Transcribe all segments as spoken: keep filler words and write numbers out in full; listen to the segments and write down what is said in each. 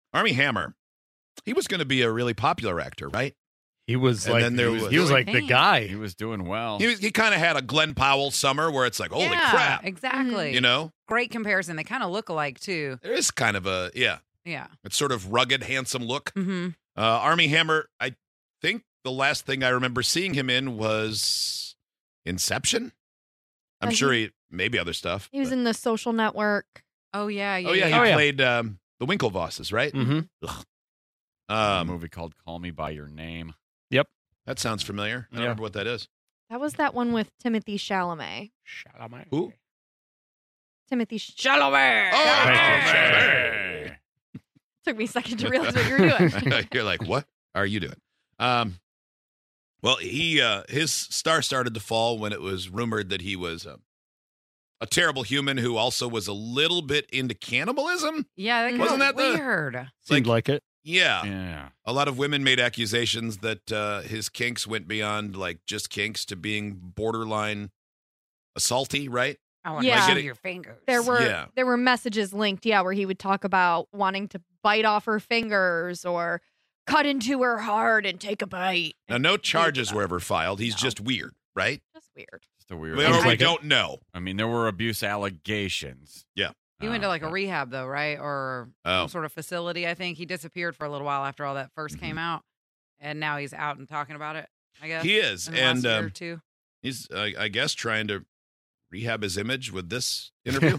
Armie Hammer. He was going to be a really popular actor, right? He was And like then there he was, was- he was like the Thanks. guy. He was doing well. He was, he kind of had a Glenn Powell summer where it's like, holy yeah, crap, exactly. you know? Great comparison. They kind of look alike, too. There is kind of a, yeah, Yeah. it's sort of rugged, handsome look. Mm-hmm. Uh, Armie Hammer, I think the last thing I remember seeing him in was Inception. I'm Uh, sure he- he, maybe other stuff. He was but- in The Social Network. Oh, yeah. yeah oh, yeah, he Oh, yeah. played um, the Winklevosses, right? Mm-hmm. a Um, movie called Call Me By Your Name. that sounds familiar. I don't Yeah. remember what that is. That was that one with Timothy Chalamet. Who? Timothy Ch- Chalamet. Oh, Hey. Took me a second to realize what you were doing. You're like, what are you doing? Um, well, he uh, his star started to fall when it was rumored that he was uh, a terrible human who also was a little bit into cannibalism. Yeah, that Wasn't got that the- weird. Seemed like it. Yeah. Yeah. A lot of women made accusations that uh, his kinks went beyond like just kinks to being borderline assaulty, right? I want Yeah. to I get see it. your fingers. There were Yeah. there were messages linked, yeah, where he would talk about wanting to bite off her fingers or cut into her heart and take a bite. Now, no charges that. were ever filed. He's No. just weird, right? Just weird. Just a weird. We, Sounds or we like it. don't know. I mean, there were abuse allegations. Yeah. He went to Uh, like a but- rehab, though, right? Or Oh. some sort of facility, I think. He disappeared for a little while after all that 1st Mhm. came out. And now he's out and talking about it, I guess. He is, in the last and year or um, two. he's, uh, I guess, trying to rehab his image with this interview.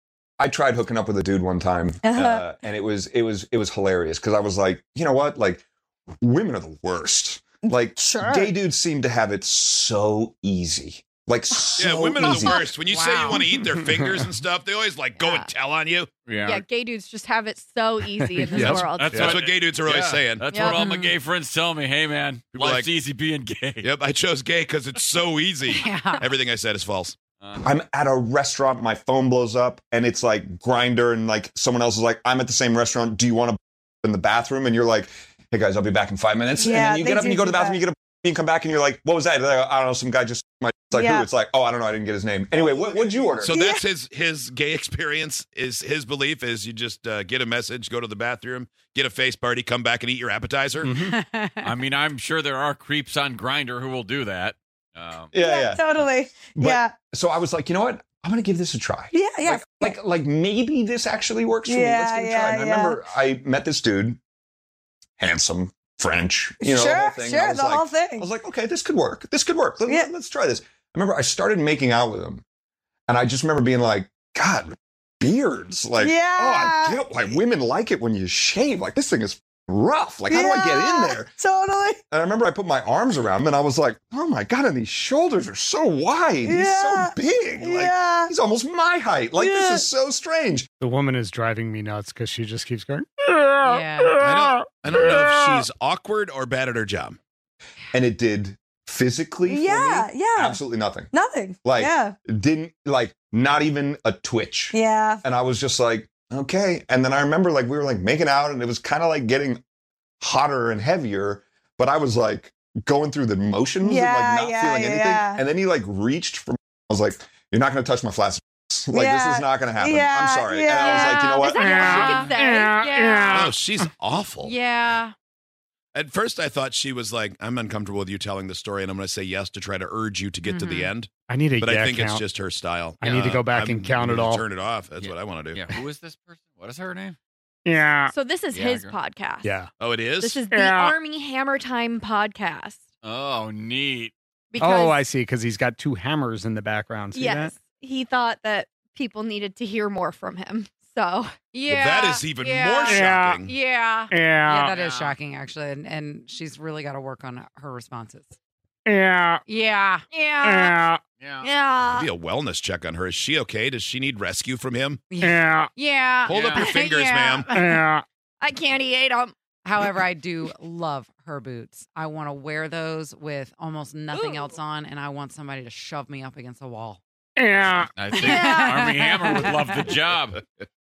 I tried hooking up with a dude one time, uh, and it was it was it was hilarious because I was like, you know what, like women are the worst. Like Sure. gay dudes seem to have it so easy, like so yeah, women are easy. the worst. When you say you Wow. want to eat their fingers and stuff, they always like go Yeah. and tell on you. Yeah. Yeah, gay dudes just have it so easy in this Yes. world. That's That's what- what gay dudes are always Yeah, saying. That's Yep. what all my gay friends tell me. Hey, man, People are life's like- easy being gay. Yep, I chose gay because it's so easy. Yeah. Everything I said is false. Uh, I'm at a restaurant, my phone blows up, and it's like Grinder, and like someone else is like, I'm at the same restaurant. Do you want to in the bathroom? And you're like, hey guys, I'll be back in five minutes. Yeah, and then you they get up do and you go to do the bathroom, that. you get up and come back, and you're like, what was that? They're like, I don't know, some guy just my it's like Yeah. who? It's like, oh, I don't know, I didn't get his name. Anyway, what what'd you order? So that's his his gay experience. Is his belief is you just uh, get a message, go to the bathroom, get a face party, come back and eat your appetizer. Mhm. I mean, I'm sure there are creeps on Grindr who will do that. Um, yeah, yeah. Totally. But- yeah. So I was like, you know what? I'm gonna give this a try. Yeah. Yeah. Like, like, like maybe this actually works for me. Yeah, Let's give it a yeah, try. And I yeah. remember I met this dude, handsome, French, you know, sure. the whole thing. Sure. I was The like, whole thing. I was like, okay, this could work. This could work. Let, Yeah. us try this. I remember I started making out with him, and I just remember being like, God, beards. Like, Yeah. oh, I get why women like it when you shave. Like, this thing is rough. Like, how do I get in Yeah, there? Totally. And I remember I put my arms around him, and I was like, oh my God, and these shoulders are so wide. He's Yeah. so big. Like, Yeah. he's almost my height. Like, Yeah. this is so strange. The woman is driving me nuts because she just keeps going. Yeah. I don't, I don't know if she's awkward or bad at her job. And it did physically for Yeah. me Yeah. absolutely nothing. Nothing. Like, yeah. didn't, like, not even a twitch. Yeah. And I was just like, okay. And then I remember, like, we were, like, making out, and it was kind of, like, getting hotter and heavier, but I was, like, going through the motions and, Yeah, like, not yeah, feeling anything. yeah. And then he, like, reached from, I was like, you're not going to touch my flaccid. Like, Yeah, this is not going to happen. yeah, I'm sorry. And I was like, you know Is what? that Yeah. all she can say? Yeah, yeah. Oh, she's awful. Yeah. At first, I thought she was like, I'm uncomfortable with you telling the story, and I'm going to say yes to try to urge you to get to the Mhm. end. I need a But yeah I think count. it's just her style. I need to go back I'm- and count I it need to all. Turn it off. That's Yeah. what I want to do. yeah. Who is this person? What is her name? Yeah. So this is Yeah, his girl. podcast. Yeah. Oh, it is? This is the Yeah. Army Hammer Time podcast. Oh, neat. Because Oh, I see. Because he's got two hammers in the background. See yes, he thought that people needed to hear more from him. So Yeah. that is even yeah. more Yeah. shocking. Yeah. that? Yeah, Yeah. that is Yeah. shocking, actually. And, and she's really got to work on her responses. Yeah. Yeah. Yeah. Yeah. Yeah. yeah, Be a wellness check on her. Is she okay? Does she need rescue from him? Yeah. Yeah. Hold up Yeah. your fingers, Yeah. ma'am. Yeah. I can't eat them. However, I do love her boots. I want to wear those with almost nothing Ooh. else on, and I want somebody to shove me up against a wall. Yeah. I think Yeah. Armie Hammer would love the job.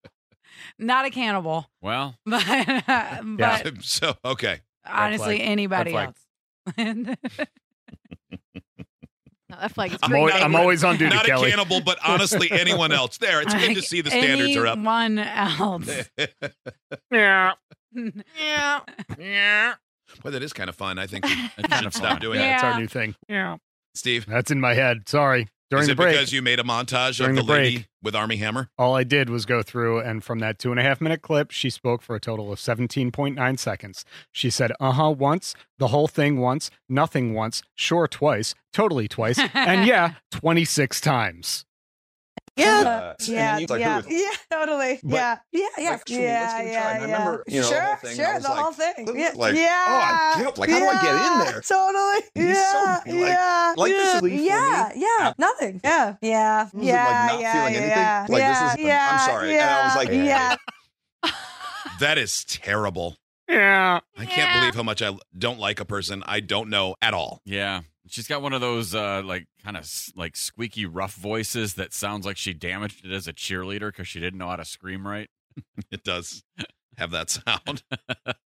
Not a cannibal, Well, but, but So, okay. honestly, flag. anybody Red else. No, that flag is I'm green. always, I'm always on duty, Not a Kelly. cannibal, but honestly, anyone else. There, it's good to see the standards are up. Anyone else. Yeah. Yeah. Yeah. Boy, that is kind of fun. I think we It's kind should of stop fun. doing Yeah, that. it's Yeah. our new thing. Yeah. Steve, That's in my head. Sorry. During is the it break, because you made a montage During of the, the break. lady with Army Hammer? all I did was go through, and from that two and a half minute clip, she spoke for a total of seventeen point nine seconds. She said, uh huh, once, the whole thing once, nothing once, sure twice, totally twice, and yeah, twenty-six times. Yeah. Uh, and Yeah, then you- like, yeah, who was- yeah, totally. But, yeah, yeah, yeah, like, shoot, let's yeah, give it a yeah, try. And I yeah. remember, you know, the sure, whole thing, and I sure, was the like, whole thing. Yeah, like, oh, yeah. I can't- like, how do I get in yeah, there? Totally. He's so, yeah, like- yeah, like this yeah, is really yeah, funny. yeah, nothing. Yeah, yeah, Was it, like, yeah, not yeah, feeling anything? yeah, Like, this yeah, is- I'm yeah, sorry. And Yeah, I was like, yeah. That is terrible. Yeah. I can't believe how much I don't like a person I don't know at all. Yeah. She's got one of those uh, like kind of like squeaky rough voices that sounds like she damaged it as a cheerleader because she didn't know how to scream right. It does have that sound.